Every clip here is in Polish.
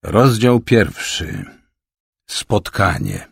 Rozdział 1. Spotkanie.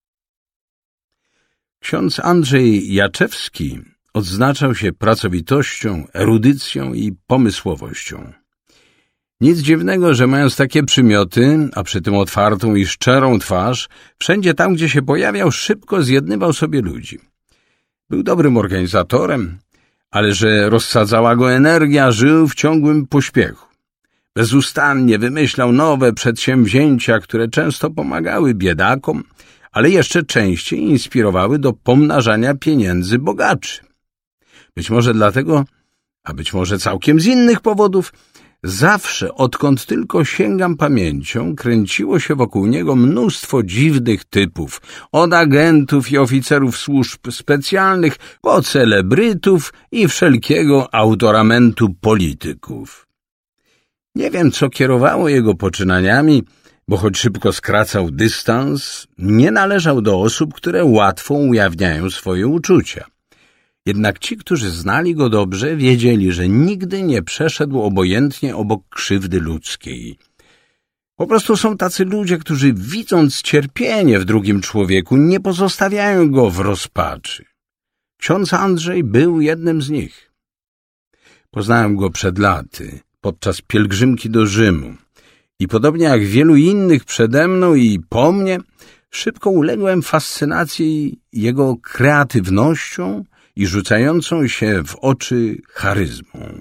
Ksiądz Andrzej Jaczewski odznaczał się pracowitością, erudycją i pomysłowością. Nic dziwnego, że mając takie przymioty, a przy tym otwartą i szczerą twarz, wszędzie tam, gdzie się pojawiał, szybko zjednywał sobie ludzi. Był dobrym organizatorem, ale że rozsadzała go energia, żył w ciągłym pośpiechu. Bezustannie wymyślał nowe przedsięwzięcia, które często pomagały biedakom, ale jeszcze częściej inspirowały do pomnażania pieniędzy bogaczy. Być może dlatego, a być może całkiem z innych powodów, zawsze, odkąd tylko sięgam pamięcią, kręciło się wokół niego mnóstwo dziwnych typów, od agentów i oficerów służb specjalnych po celebrytów i wszelkiego autoramentu polityków. Nie wiem, co kierowało jego poczynaniami, bo choć szybko skracał dystans, nie należał do osób, które łatwo ujawniają swoje uczucia. Jednak ci, którzy znali go dobrze, wiedzieli, że nigdy nie przeszedł obojętnie obok krzywdy ludzkiej. Po prostu są tacy ludzie, którzy widząc cierpienie w drugim człowieku, nie pozostawiają go w rozpaczy. Ksiądz Andrzej był jednym z nich. Poznałem go przed laty, podczas pielgrzymki do Rzymu i podobnie jak wielu innych przede mną i po mnie, szybko uległem fascynacji jego kreatywnością i rzucającą się w oczy charyzmą.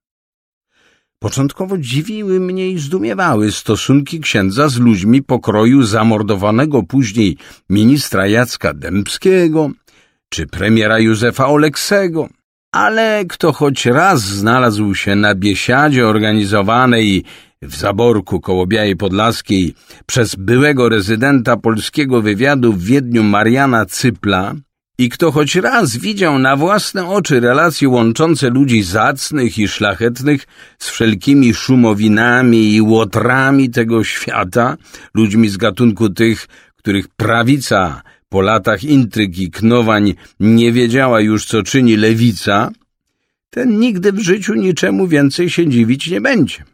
Początkowo dziwiły mnie i zdumiewały stosunki księdza z ludźmi pokroju zamordowanego później ministra Jacka Dębskiego czy premiera Józefa Oleksego, ale kto choć raz znalazł się na biesiadzie organizowanej w Zaborku koło Białej Podlaskiej przez byłego rezydenta polskiego wywiadu w Wiedniu Mariana Cypla i kto choć raz widział na własne oczy relacje łączące ludzi zacnych i szlachetnych z wszelkimi szumowinami i łotrami tego świata, ludźmi z gatunku tych, których prawica po latach intryg i knowań nie wiedziała już, co czyni lewica, ten nigdy w życiu niczemu więcej się dziwić nie będzie.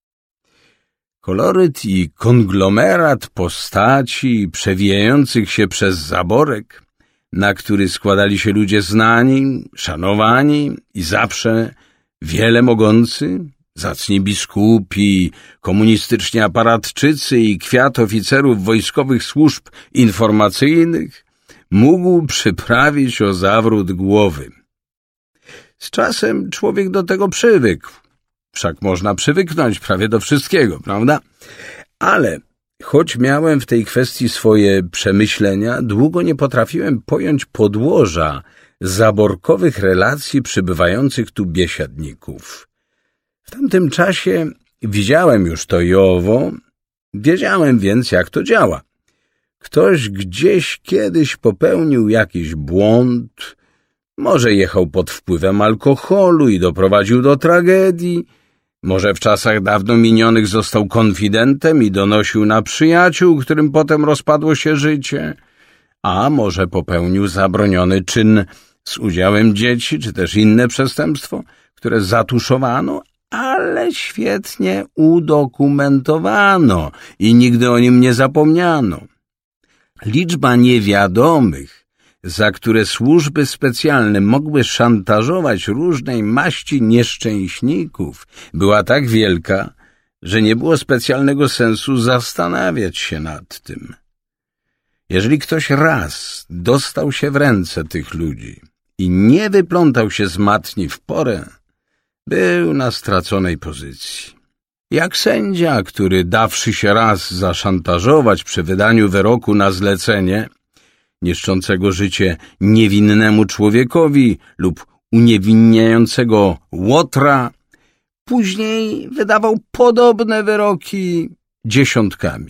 Koloryt i konglomerat postaci przewijających się przez zaborek, na który składali się ludzie znani, szanowani i zawsze wiele mogący, zacni biskupi, komunistyczni aparatczycy i kwiat oficerów wojskowych służb informacyjnych, mógł przyprawić o zawrót głowy. Z czasem człowiek do tego przywykł. Wszak można przywyknąć prawie do wszystkiego, prawda? Ale choć miałem w tej kwestii swoje przemyślenia, długo nie potrafiłem pojąć podłoża zaborkowych relacji przybywających tu biesiadników. W tamtym czasie widziałem już to i owo, wiedziałem więc, jak to działa. Ktoś gdzieś kiedyś popełnił jakiś błąd, może jechał pod wpływem alkoholu i doprowadził do tragedii, może w czasach dawno minionych został konfidentem i donosił na przyjaciół, którym potem rozpadło się życie, a może popełnił zabroniony czyn z udziałem dzieci, czy też inne przestępstwo, które zatuszowano, ale świetnie udokumentowano i nigdy o nim nie zapomniano. Liczba niewiadomych, za które służby specjalne mogły szantażować różnej maści nieszczęśników, była tak wielka, że nie było specjalnego sensu zastanawiać się nad tym. Jeżeli ktoś raz dostał się w ręce tych ludzi i nie wyplątał się z matni w porę, był na straconej pozycji. Jak sędzia, który dawszy się raz zaszantażować przy wydaniu wyroku na zlecenie, niszczącego życie niewinnemu człowiekowi lub uniewinniającego łotra, później wydawał podobne wyroki dziesiątkami.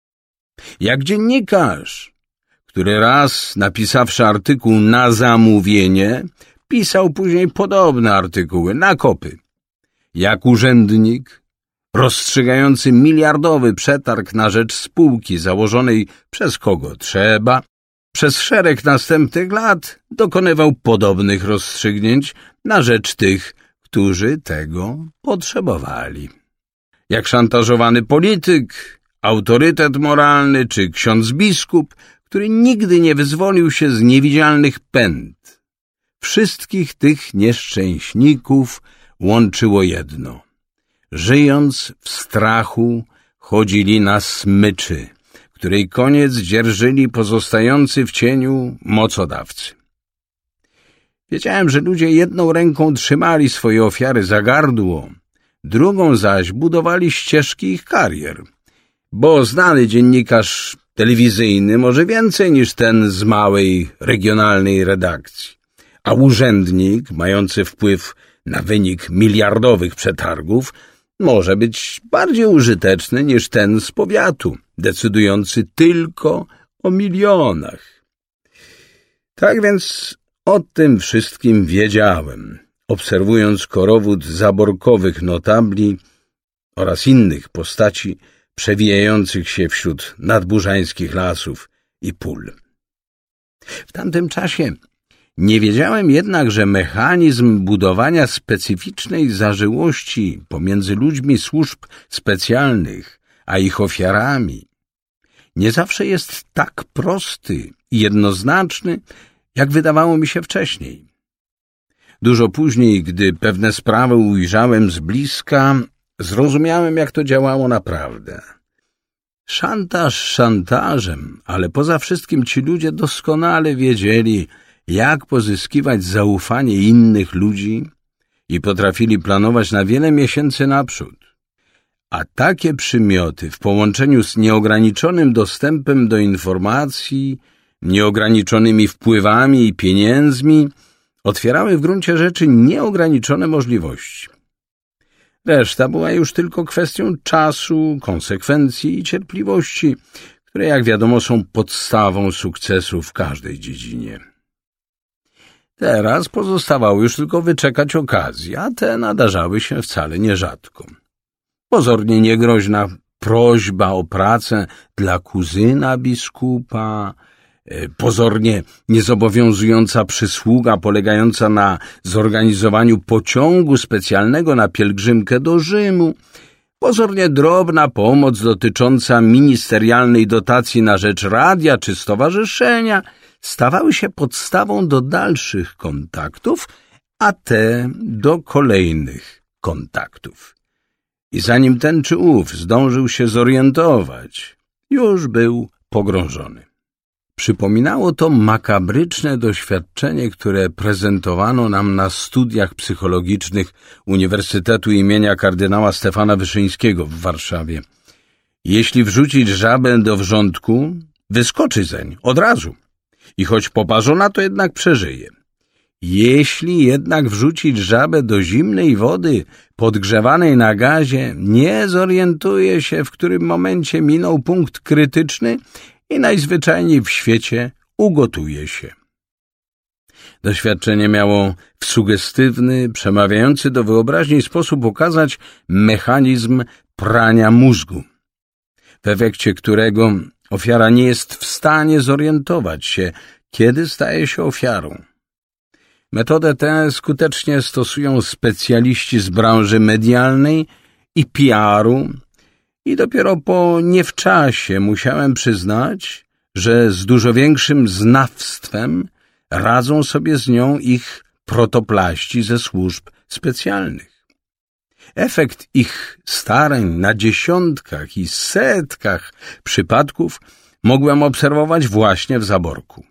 Jak dziennikarz, który raz, napisawszy artykuł na zamówienie, pisał później podobne artykuły na kopy. Jak urzędnik, rozstrzygający miliardowy przetarg na rzecz spółki założonej przez kogo trzeba, przez szereg następnych lat dokonywał podobnych rozstrzygnięć na rzecz tych, którzy tego potrzebowali. Jak szantażowany polityk, autorytet moralny czy ksiądz biskup, który nigdy nie wyzwolił się z niewidzialnych pęd. Wszystkich tych nieszczęśników łączyło jedno. Żyjąc w strachu, chodzili na smyczy, której koniec dzierżyli pozostający w cieniu mocodawcy. Wiedziałem, że ludzie jedną ręką trzymali swoje ofiary za gardło, drugą zaś budowali ścieżki ich karier, bo znany dziennikarz telewizyjny może więcej niż ten z małej, regionalnej redakcji, a urzędnik mający wpływ na wynik miliardowych przetargów może być bardziej użyteczny niż ten z powiatu, decydujący tylko o milionach. Tak więc o tym wszystkim wiedziałem, obserwując korowód zaborkowych notabli oraz innych postaci przewijających się wśród nadburzańskich lasów i pól. W tamtym czasie nie wiedziałem jednak, że mechanizm budowania specyficznej zażyłości pomiędzy ludźmi służb specjalnych a ich ofiarami nie zawsze jest tak prosty i jednoznaczny, jak wydawało mi się wcześniej. Dużo później, gdy pewne sprawy ujrzałem z bliska, zrozumiałem, jak to działało naprawdę. Szantaż szantażem, ale poza wszystkim ci ludzie doskonale wiedzieli, jak pozyskiwać zaufanie innych ludzi i potrafili planować na wiele miesięcy naprzód. A takie przymioty w połączeniu z nieograniczonym dostępem do informacji, nieograniczonymi wpływami i pieniędzmi otwierały w gruncie rzeczy nieograniczone możliwości. Reszta była już tylko kwestią czasu, konsekwencji i cierpliwości, które, jak wiadomo, są podstawą sukcesu w każdej dziedzinie. Teraz pozostawało już tylko wyczekać okazji, a te nadarzały się wcale nierzadko. Pozornie niegroźna prośba o pracę dla kuzyna biskupa, pozornie niezobowiązująca przysługa polegająca na zorganizowaniu pociągu specjalnego na pielgrzymkę do Rzymu, pozornie drobna pomoc dotycząca ministerialnej dotacji na rzecz radia czy stowarzyszenia stawały się podstawą do dalszych kontaktów, a te do kolejnych kontaktów. I zanim ten czy ów zdążył się zorientować, już był pogrążony. Przypominało to makabryczne doświadczenie, które prezentowano nam na studiach psychologicznych Uniwersytetu imienia kardynała Stefana Wyszyńskiego w Warszawie. Jeśli wrzucić żabę do wrzątku, wyskoczy zeń od razu i choć poparzona, to jednak przeżyje. Jeśli jednak wrzucić żabę do zimnej wody podgrzewanej na gazie, nie zorientuje się, w którym momencie minął punkt krytyczny i najzwyczajniej w świecie ugotuje się. Doświadczenie miało w sugestywny, przemawiający do wyobraźni sposób ukazać mechanizm prania mózgu, w efekcie którego ofiara nie jest w stanie zorientować się, kiedy staje się ofiarą. Metodę tę skutecznie stosują specjaliści z branży medialnej i PR-u i dopiero po niewczasie musiałem przyznać, że z dużo większym znawstwem radzą sobie z nią ich protoplaści ze służb specjalnych. Efekt ich starań na dziesiątkach i setkach przypadków mogłem obserwować właśnie w Zaborku.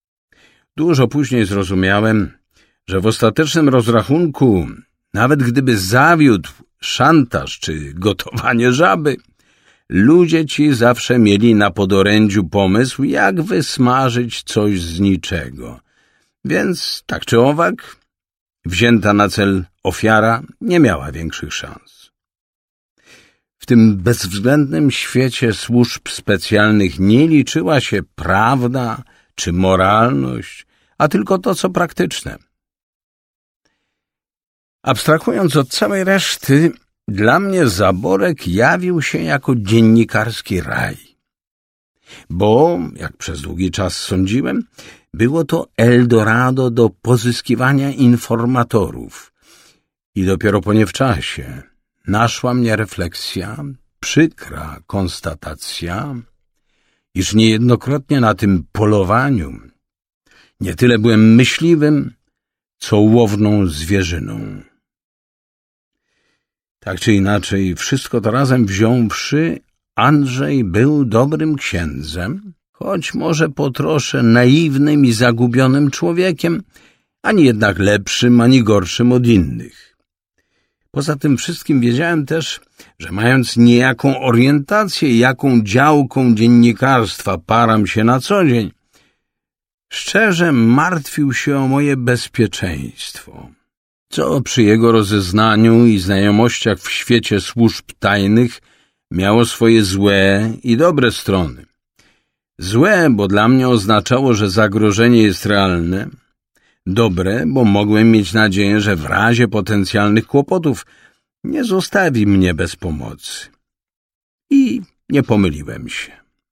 Dużo później zrozumiałem, że w ostatecznym rozrachunku, nawet gdyby zawiódł szantaż czy gotowanie żaby, ludzie ci zawsze mieli na podorędziu pomysł, jak wysmażyć coś z niczego. Więc tak czy owak, wzięta na cel ofiara nie miała większych szans. W tym bezwzględnym świecie służb specjalnych nie liczyła się prawda czy moralność, a tylko to, co praktyczne. Abstrahując od całej reszty, dla mnie Zaborek jawił się jako dziennikarski raj. Bo, jak przez długi czas sądziłem, było to Eldorado do pozyskiwania informatorów. I dopiero po niewczasie naszła mnie refleksja, przykra konstatacja, iż niejednokrotnie na tym polowaniu nie tyle byłem myśliwym, co łowną zwierzyną. Tak czy inaczej, wszystko to razem wziąwszy, Andrzej był dobrym księdzem, choć może po trosze naiwnym i zagubionym człowiekiem, ani jednak lepszym, ani gorszym od innych. Poza tym wszystkim wiedziałem też, że mając niejaką orientację, jaką działką dziennikarstwa param się na co dzień, szczerze martwił się o moje bezpieczeństwo, co przy jego rozeznaniu i znajomościach w świecie służb tajnych miało swoje złe i dobre strony. Złe, bo dla mnie oznaczało, że zagrożenie jest realne. Dobre, bo mogłem mieć nadzieję, że w razie potencjalnych kłopotów nie zostawi mnie bez pomocy. I nie pomyliłem się.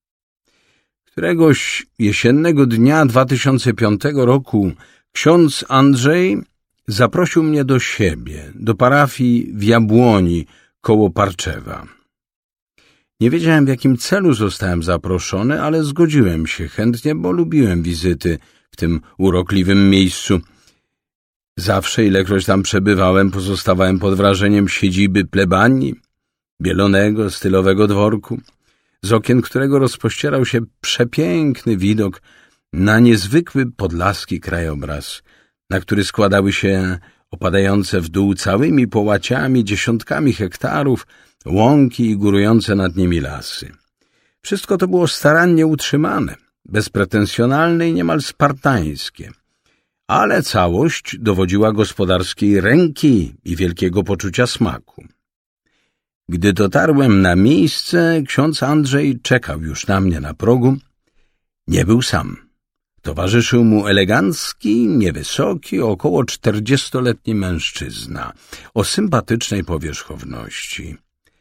Któregoś jesiennego dnia 2005 roku ksiądz Andrzej zaprosił mnie do siebie, do parafii w Jabłoni koło Parczewa. Nie wiedziałem, w jakim celu zostałem zaproszony, ale zgodziłem się chętnie, bo lubiłem wizyty w tym urokliwym miejscu. Zawsze, ilekroć tam przebywałem, pozostawałem pod wrażeniem siedziby plebanii, bielonego, stylowego dworku, z okien którego rozpościerał się przepiękny widok na niezwykły podlaski krajobraz, na który składały się opadające w dół całymi połaciami dziesiątkami hektarów łąki i górujące nad nimi lasy. Wszystko to było starannie utrzymane, bezpretensjonalne i niemal spartańskie, ale całość dowodziła gospodarskiej ręki i wielkiego poczucia smaku. Gdy dotarłem na miejsce, ksiądz Andrzej czekał już na mnie na progu. Nie był sam. Towarzyszył mu elegancki, niewysoki, około 40-letni mężczyzna o sympatycznej powierzchowności.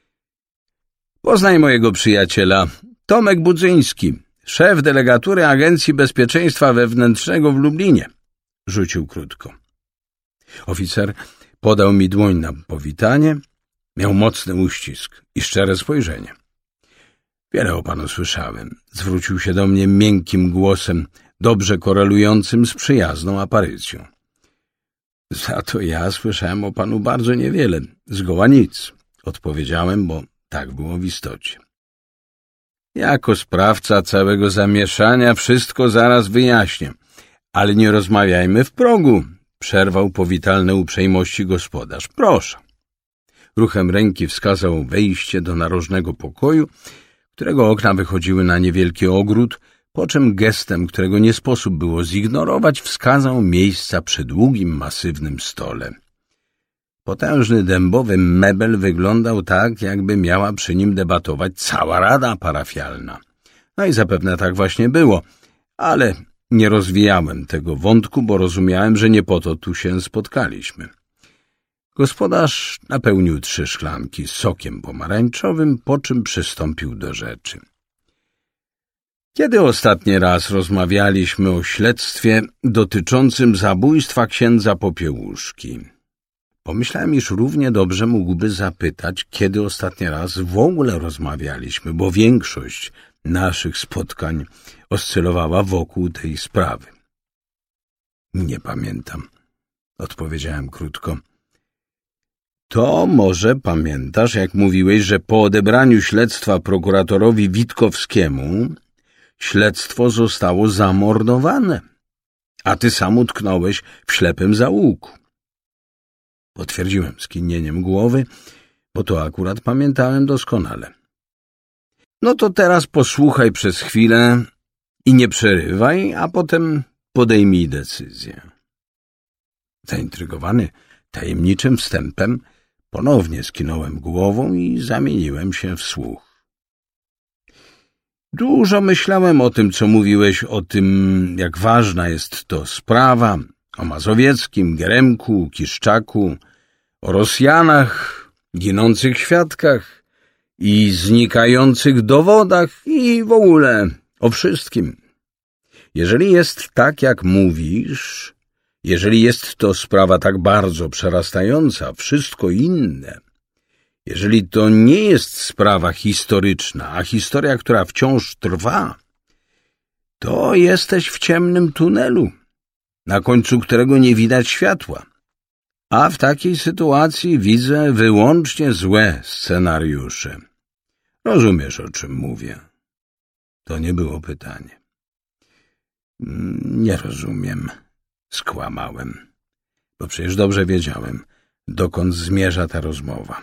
Poznaj mojego przyjaciela, Tomek Budzyński, szef delegatury Agencji Bezpieczeństwa Wewnętrznego w Lublinie, rzucił krótko. Oficer podał mi dłoń na powitanie, miał mocny uścisk i szczere spojrzenie. Wiele o panu słyszałem, zwrócił się do mnie miękkim głosem, dobrze korelującym z przyjazną aparycją. Za to ja słyszałem o panu bardzo niewiele, zgoła nic, odpowiedziałem, bo tak było w istocie. Jako sprawca całego zamieszania wszystko zaraz wyjaśnię, ale nie rozmawiajmy w progu, przerwał powitalne uprzejmości gospodarz. Proszę. Ruchem ręki wskazał wejście do narożnego pokoju, którego okna wychodziły na niewielki ogród, po czym gestem, którego nie sposób było zignorować, wskazał miejsca przy długim, masywnym stole. Potężny dębowy mebel wyglądał tak, jakby miała przy nim debatować cała rada parafialna. No i zapewne tak właśnie było, ale nie rozwijałem tego wątku, bo rozumiałem, że nie po to tu się spotkaliśmy. Gospodarz napełnił 3 szklanki sokiem pomarańczowym, po czym przystąpił do rzeczy. Kiedy ostatni raz rozmawialiśmy o śledztwie dotyczącym zabójstwa księdza Popiełuszki? Pomyślałem, iż równie dobrze mógłby zapytać, kiedy ostatni raz w ogóle rozmawialiśmy, bo większość naszych spotkań oscylowała wokół tej sprawy. Nie pamiętam, odpowiedziałem krótko. To może pamiętasz, jak mówiłeś, że po odebraniu śledztwa prokuratorowi Witkowskiemu śledztwo zostało zamordowane, a ty sam utknąłeś w ślepym zaułku. Potwierdziłem skinieniem głowy, bo to akurat pamiętałem doskonale. No to teraz posłuchaj przez chwilę i nie przerywaj, a potem podejmij decyzję. Zaintrygowany tajemniczym wstępem, ponownie skinąłem głową i zamieniłem się w słuch. Dużo myślałem o tym, co mówiłeś, o tym, jak ważna jest to sprawa, o Mazowieckim, Geremku, Kiszczaku, o Rosjanach, ginących świadkach i znikających dowodach i w ogóle o wszystkim. Jeżeli jest tak, jak mówisz, jeżeli jest to sprawa tak bardzo przerastająca wszystko inne Jeżeli to nie jest sprawa historyczna, a historia, która wciąż trwa, to jesteś w ciemnym tunelu, na końcu którego nie widać światła. A w takiej sytuacji widzę wyłącznie złe scenariusze. Rozumiesz, o czym mówię? To nie było pytanie. Nie rozumiem, skłamałem, bo przecież dobrze wiedziałem, dokąd zmierza ta rozmowa.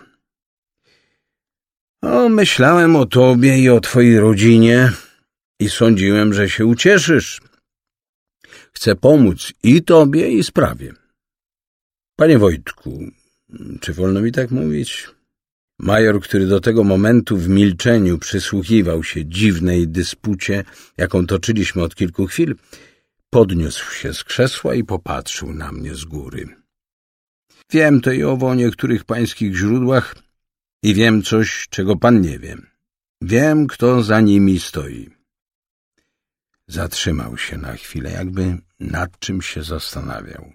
Myślałem o tobie i o twojej rodzinie i sądziłem, że się ucieszysz. Chcę pomóc i tobie, i sprawie. Panie Wojtku, czy wolno mi tak mówić? Major, który do tego momentu w milczeniu przysłuchiwał się dziwnej dyspucie, jaką toczyliśmy od kilku chwil, podniósł się z krzesła i popatrzył na mnie z góry. Wiem to i owo o niektórych pańskich źródłach i wiem coś, czego pan nie wie. Wiem, kto za nimi stoi. Zatrzymał się na chwilę, jakby nad czym się zastanawiał.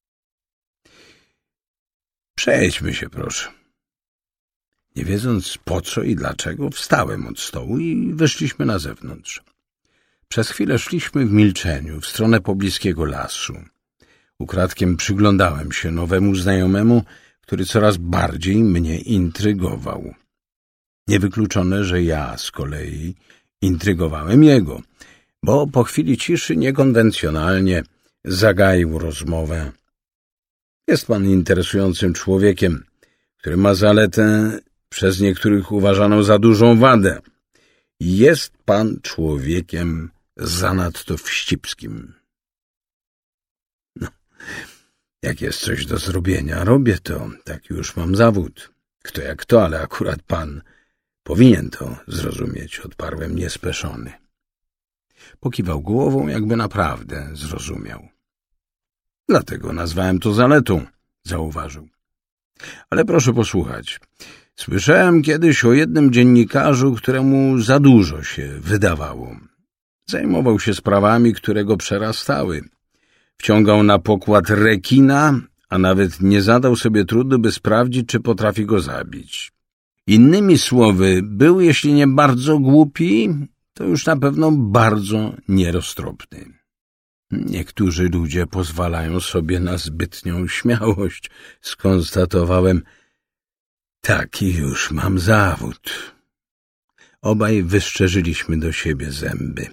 Przejdźmy się, proszę. Nie wiedząc po co i dlaczego, wstałem od stołu i wyszliśmy na zewnątrz. Przez chwilę szliśmy w milczeniu w stronę pobliskiego lasu. Ukradkiem przyglądałem się nowemu znajomemu, który coraz bardziej mnie intrygował. Niewykluczone, że ja z kolei intrygowałem jego, bo po chwili ciszy niekonwencjonalnie zagaił rozmowę. Jest pan interesującym człowiekiem, który ma zaletę przez niektórych uważaną za dużą wadę. Jest pan człowiekiem zanadto wścibskim. No, jak jest coś do zrobienia, robię to. Taki już mam zawód. Kto jak to, ale akurat pan powinien to zrozumieć, odparłem niespeszony. Pokiwał głową, jakby naprawdę zrozumiał. Dlatego nazwałem to zaletą, zauważył. Ale proszę posłuchać. Słyszałem kiedyś o jednym dziennikarzu, któremu za dużo się wydawało. Zajmował się sprawami, które go przerastały. Wciągał na pokład rekina, a nawet nie zadał sobie trudu, by sprawdzić, czy potrafi go zabić. Innymi słowy, był, jeśli nie bardzo głupi, to już na pewno bardzo nieroztropny. Niektórzy ludzie pozwalają sobie na zbytnią śmiałość, skonstatowałem. Taki już mam zawód. Obaj wyszczerzyliśmy do siebie zęby.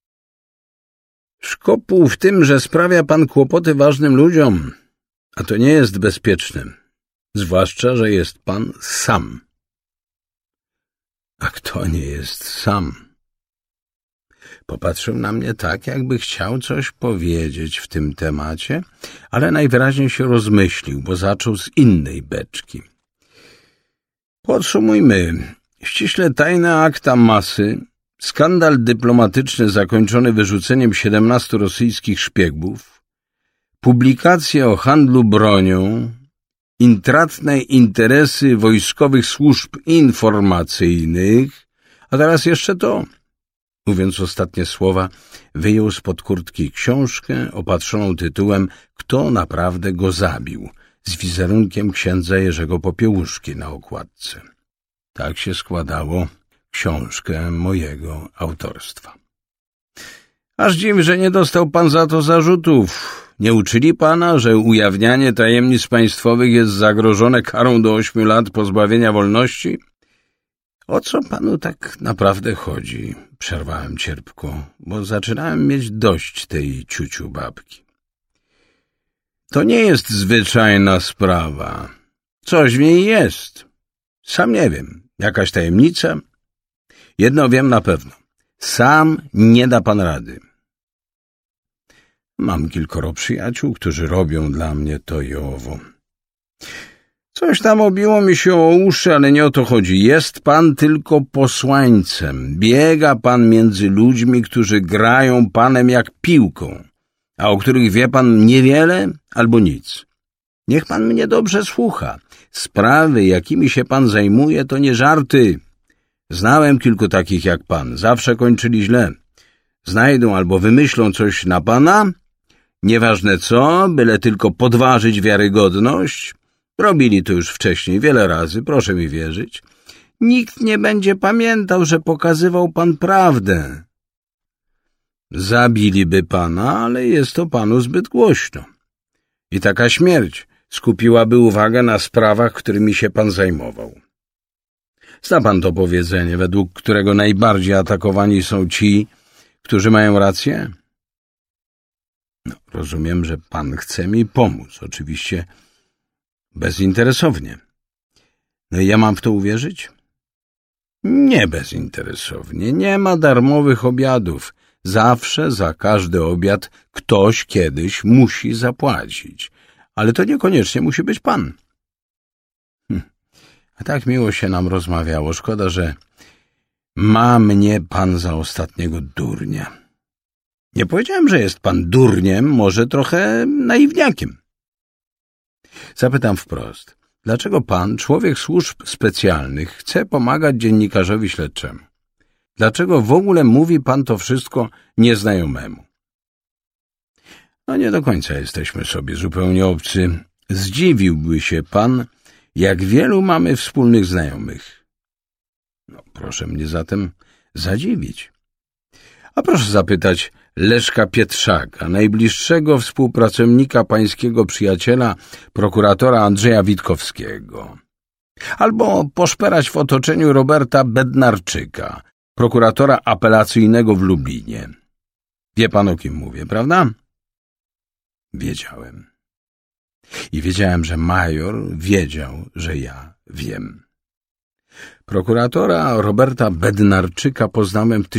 Szkopuł w tym, że sprawia pan kłopoty ważnym ludziom, a to nie jest bezpieczne, zwłaszcza, że jest pan sam. A kto nie jest sam? Popatrzył na mnie tak, jakby chciał coś powiedzieć w tym temacie, ale najwyraźniej się rozmyślił, bo zaczął z innej beczki. Podsumujmy. Ściśle tajne akta masy, skandal dyplomatyczny zakończony wyrzuceniem 17 rosyjskich szpiegów, publikacje o handlu bronią, intratne interesy wojskowych służb informacyjnych, a teraz jeszcze to. Mówiąc ostatnie słowa, wyjął spod kurtki książkę opatrzoną tytułem „Kto naprawdę go zabił?” z wizerunkiem księdza Jerzego Popiełuszki na okładce. Tak się składało książkę mojego autorstwa. Aż dziw, że nie dostał pan za to zarzutów. Nie uczyli pana, że ujawnianie tajemnic państwowych jest zagrożone karą do 8 lat pozbawienia wolności? O co panu tak naprawdę chodzi? Przerwałem cierpko, bo zaczynałem mieć dość tej ciuciu babki. To nie jest zwyczajna sprawa. Coś w niej jest. Sam nie wiem. Jakaś tajemnica? Jedno wiem na pewno. Sam nie da pan rady. Mam kilkoro przyjaciół, którzy robią dla mnie to i owo. Coś tam obiło mi się o uszy, ale nie o to chodzi. Jest pan tylko posłańcem. Biega pan między ludźmi, którzy grają panem jak piłką, a o których wie pan niewiele albo nic. Niech pan mnie dobrze słucha. Sprawy, jakimi się pan zajmuje, to nie żarty. Znałem kilku takich jak pan. Zawsze kończyli źle. Znajdą albo wymyślą coś na pana, nieważne co, byle tylko podważyć wiarygodność, Robili to już wcześniej wiele razy, proszę mi wierzyć. Nikt nie będzie pamiętał, że pokazywał pan prawdę. Zabiliby pana, ale jest to panu zbyt głośno. I taka śmierć skupiłaby uwagę na sprawach, którymi się pan zajmował. Zna pan to powiedzenie, według którego najbardziej atakowani są ci, którzy mają rację? No, rozumiem, że pan chce mi pomóc, oczywiście bezinteresownie. No i ja mam w to uwierzyć? Nie bezinteresownie, nie ma darmowych obiadów. Zawsze za każdy obiad ktoś kiedyś musi zapłacić. Ale to niekoniecznie musi być pan. A tak miło się nam rozmawiało. Szkoda, że ma mnie pan za ostatniego durnia. Nie powiedziałem, że jest pan durniem, może trochę naiwniakiem. Zapytam wprost. Dlaczego pan, człowiek służb specjalnych, chce pomagać dziennikarzowi śledczemu? Dlaczego w ogóle mówi pan to wszystko nieznajomemu? No nie do końca jesteśmy sobie zupełnie obcy. Zdziwiłby się pan, jak wielu mamy wspólnych znajomych. No, proszę mnie zatem zadziwić. A proszę zapytać Leszka Pietrzaka, najbliższego współpracownika pańskiego przyjaciela, prokuratora Andrzeja Witkowskiego. Albo poszperać w otoczeniu Roberta Bednarczyka, prokuratora apelacyjnego w Lublinie. Wie pan, o kim mówię, prawda? Wiedziałem. I wiedziałem, że major wiedział, że ja wiem. Prokuratora Roberta Bednarczyka poznałem w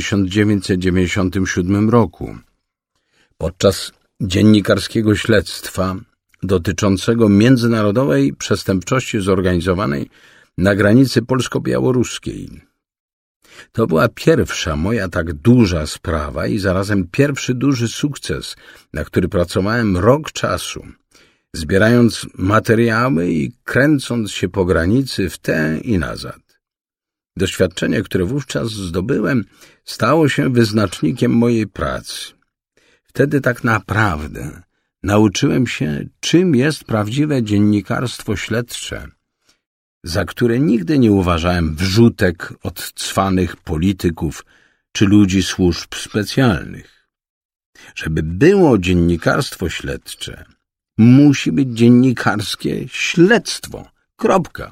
1997 roku. Podczas dziennikarskiego śledztwa dotyczącego międzynarodowej przestępczości zorganizowanej na granicy polsko-białoruskiej. To była pierwsza moja tak duża sprawa i zarazem pierwszy duży sukces, na który pracowałem rok czasu, zbierając materiały i kręcąc się po granicy w tę i nazad. Doświadczenie, które wówczas zdobyłem, stało się wyznacznikiem mojej pracy. Wtedy tak naprawdę nauczyłem się, czym jest prawdziwe dziennikarstwo śledcze, za które nigdy nie uważałem wrzutek od cwanych polityków czy ludzi służb specjalnych. Żeby było dziennikarstwo śledcze, musi być dziennikarskie śledztwo. Kropka.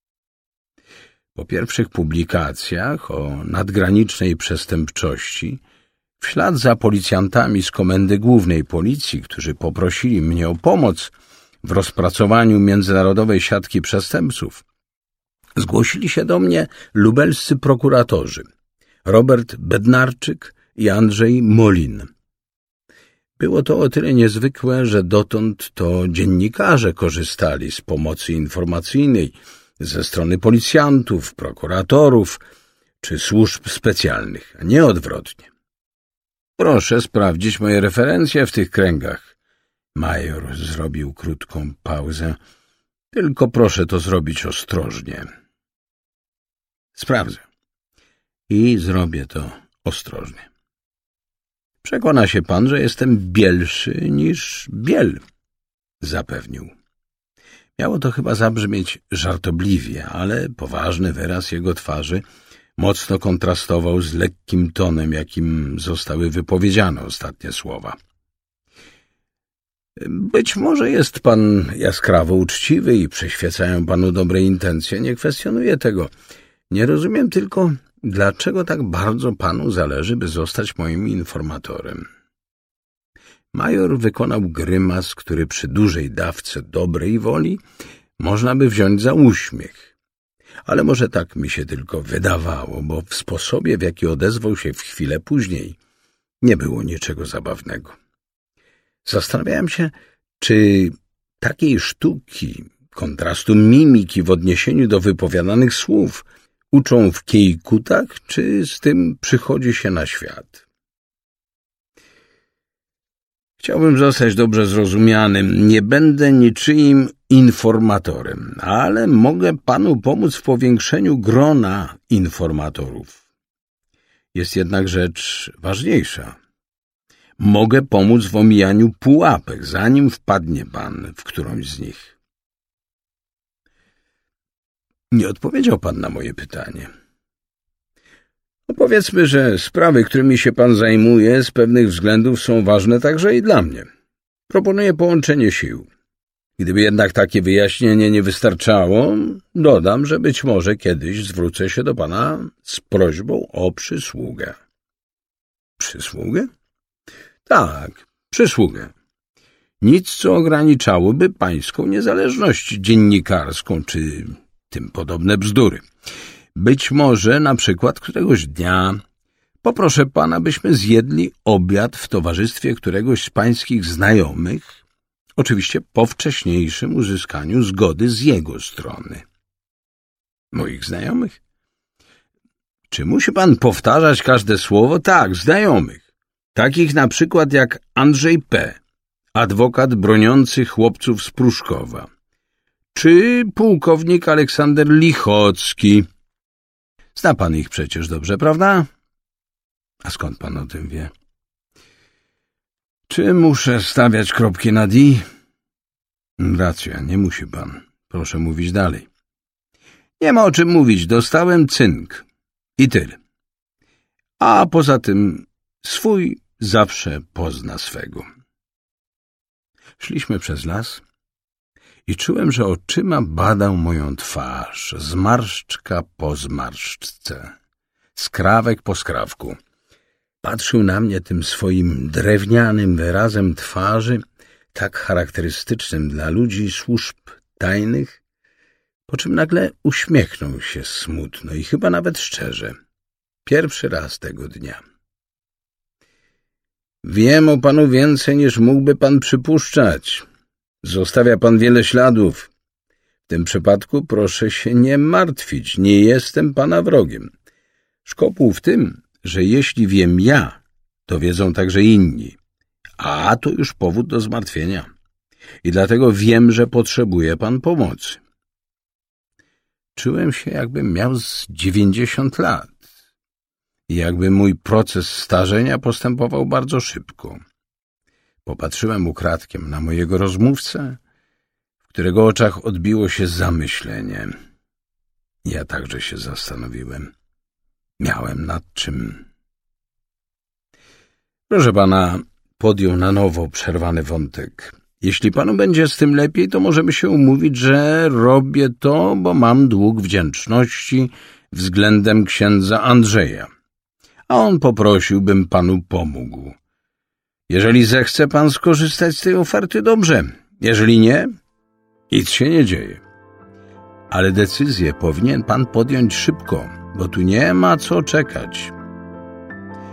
Po pierwszych publikacjach o nadgranicznej przestępczości, w ślad za policjantami z Komendy Głównej Policji, którzy poprosili mnie o pomoc w rozpracowaniu międzynarodowej siatki przestępców, zgłosili się do mnie lubelscy prokuratorzy Robert Bednarczyk i Andrzej Molin. Było to o tyle niezwykłe, że dotąd to dziennikarze korzystali z pomocy informacyjnej ze strony policjantów, prokuratorów czy służb specjalnych, a nie odwrotnie. Proszę sprawdzić moje referencje w tych kręgach. Major zrobił krótką pauzę. Tylko proszę to zrobić ostrożnie. Sprawdzę. I zrobię to ostrożnie. Przekona się pan, że jestem bielszy niż biel, zapewnił. Miało to chyba zabrzmieć żartobliwie, ale poważny wyraz jego twarzy mocno kontrastował z lekkim tonem, jakim zostały wypowiedziane ostatnie słowa. Być może jest pan jaskrawo uczciwy i przyświecają panu dobre intencje, nie kwestionuję tego. Nie rozumiem tylko, dlaczego tak bardzo panu zależy, by zostać moim informatorem. Major wykonał grymas, który przy dużej dawce dobrej woli można by wziąć za uśmiech. Ale może tak mi się tylko wydawało, bo w sposobie, w jaki odezwał się w chwilę później, nie było niczego zabawnego. Zastanawiałem się, czy takiej sztuki, kontrastu mimiki w odniesieniu do wypowiadanych słów uczą w Kiejkutach, czy z tym przychodzi się na świat. Chciałbym zostać dobrze zrozumianym. Nie będę niczyim informatorem, ale mogę panu pomóc w powiększeniu grona informatorów. Jest jednak rzecz ważniejsza. Mogę pomóc w omijaniu pułapek, zanim wpadnie pan w którąś z nich. Nie odpowiedział pan na moje pytanie. No powiedzmy, że sprawy, którymi się pan zajmuje, z pewnych względów są ważne także i dla mnie. Proponuję połączenie sił. Gdyby jednak takie wyjaśnienie nie wystarczało, dodam, że być może kiedyś zwrócę się do pana z prośbą o przysługę. Przysługę? Tak, przysługę. Nic, co ograniczałoby pańską niezależność dziennikarską, czy tym podobne bzdury. Być może na przykład któregoś dnia poproszę pana, byśmy zjedli obiad w towarzystwie któregoś z pańskich znajomych, oczywiście po wcześniejszym uzyskaniu zgody z jego strony. Moich znajomych? Czy musi pan powtarzać każde słowo? Tak, znajomych. Takich na przykład jak Andrzej P., adwokat broniący chłopców z Pruszkowa, czy pułkownik Aleksander Lichocki. Zna pan ich przecież dobrze, prawda? A skąd pan o tym wie? Czy muszę stawiać kropki nad i? Racja, nie musi pan. Proszę mówić dalej. Nie ma o czym mówić, dostałem cynk. I tyle. A poza tym swój zawsze pozna swego. Szliśmy przez las i czułem, że oczyma badał moją twarz, zmarszczka po zmarszczce, skrawek po skrawku. Patrzył na mnie tym swoim drewnianym wyrazem twarzy, tak charakterystycznym dla ludzi służb tajnych, po czym nagle uśmiechnął się smutno i chyba nawet szczerze. Pierwszy raz tego dnia. Wiem o panu więcej, niż mógłby pan przypuszczać. Zostawia pan wiele śladów. W tym przypadku proszę się nie martwić, nie jestem pana wrogiem. Szkopuł w tym, że jeśli wiem ja, to wiedzą także inni. A to już powód do zmartwienia. I dlatego wiem, że potrzebuje pan pomocy. Czułem się, jakbym miał z 90 lat. I jakby mój proces starzenia postępował bardzo szybko. Popatrzyłem ukradkiem na mojego rozmówcę, w którego oczach odbiło się zamyślenie. Ja także się zastanowiłem. Miałem nad czym. Proszę pana, podjął na nowo przerwany wątek. Jeśli panu będzie z tym lepiej, to możemy się umówić, że robię to, bo mam dług wdzięczności względem księdza Andrzeja. A on poprosił, bym panu pomógł. Jeżeli zechce pan skorzystać z tej oferty, dobrze. Jeżeli nie, nic się nie dzieje. Ale decyzję powinien pan podjąć szybko, bo tu nie ma co czekać.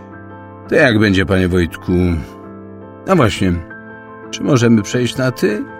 To jak będzie, panie Wojtku? No właśnie, czy możemy przejść na ty?